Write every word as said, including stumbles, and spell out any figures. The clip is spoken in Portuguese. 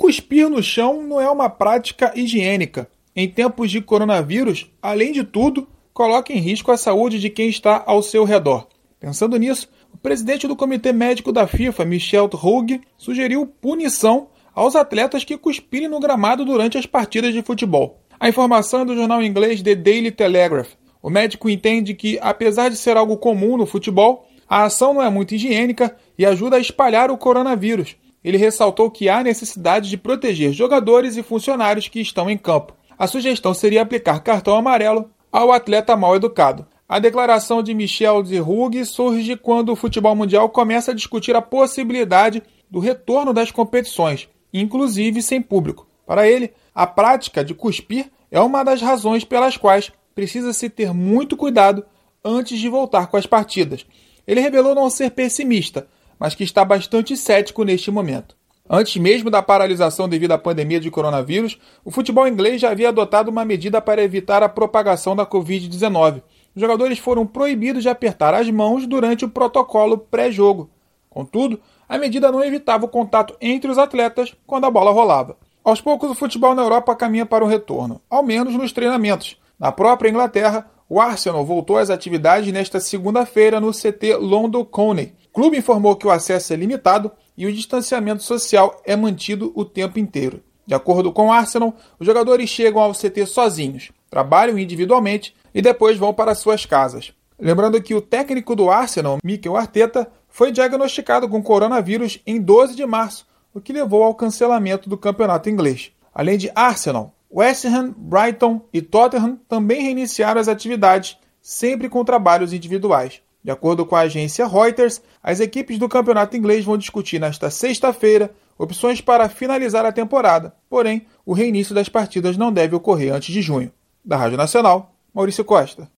Cuspir no chão não é uma prática higiênica. Em tempos de coronavírus, além de tudo, coloca em risco a saúde de quem está ao seu redor. Pensando nisso, o presidente do Comitê Médico da FIFA, Michel Hougue, sugeriu punição aos atletas que cuspirem no gramado durante as partidas de futebol. A informação é do jornal inglês The Daily Telegraph. O médico entende que, apesar de ser algo comum no futebol, a ação não é muito higiênica e ajuda a espalhar o coronavírus. Ele ressaltou que há necessidade de proteger jogadores e funcionários que estão em campo. A sugestão seria aplicar cartão amarelo ao atleta mal educado. A declaração de Michel Hougue surge quando o futebol mundial começa a discutir a possibilidade do retorno das competições, inclusive sem público. Para ele, a prática de cuspir é uma das razões pelas quais precisa-se ter muito cuidado antes de voltar com as partidas. Ele revelou não ser pessimista, mas que está bastante cético neste momento. Antes mesmo da paralisação devido à pandemia de coronavírus, o futebol inglês já havia adotado uma medida para evitar a propagação da covid dezenove. Os jogadores foram proibidos de apertar as mãos durante o protocolo pré-jogo. Contudo, a medida não evitava o contato entre os atletas quando a bola rolava. Aos poucos, o futebol na Europa caminha para um retorno, ao menos nos treinamentos. Na própria Inglaterra, o Arsenal voltou às atividades nesta segunda-feira no C T London Colney. O clube informou que o acesso é limitado e o distanciamento social é mantido o tempo inteiro. De acordo com o Arsenal, os jogadores chegam ao C T sozinhos, trabalham individualmente e depois vão para suas casas. Lembrando que o técnico do Arsenal, Mikel Arteta, foi diagnosticado com coronavírus em doze de março, o que levou ao cancelamento do campeonato inglês. Além de Arsenal, West Ham, Brighton e Tottenham também reiniciaram as atividades, sempre com trabalhos individuais. De acordo com a agência Reuters, as equipes do campeonato inglês vão discutir nesta sexta-feira opções para finalizar a temporada, porém, o reinício das partidas não deve ocorrer antes de junho. Da Rádio Nacional, Maurício Costa.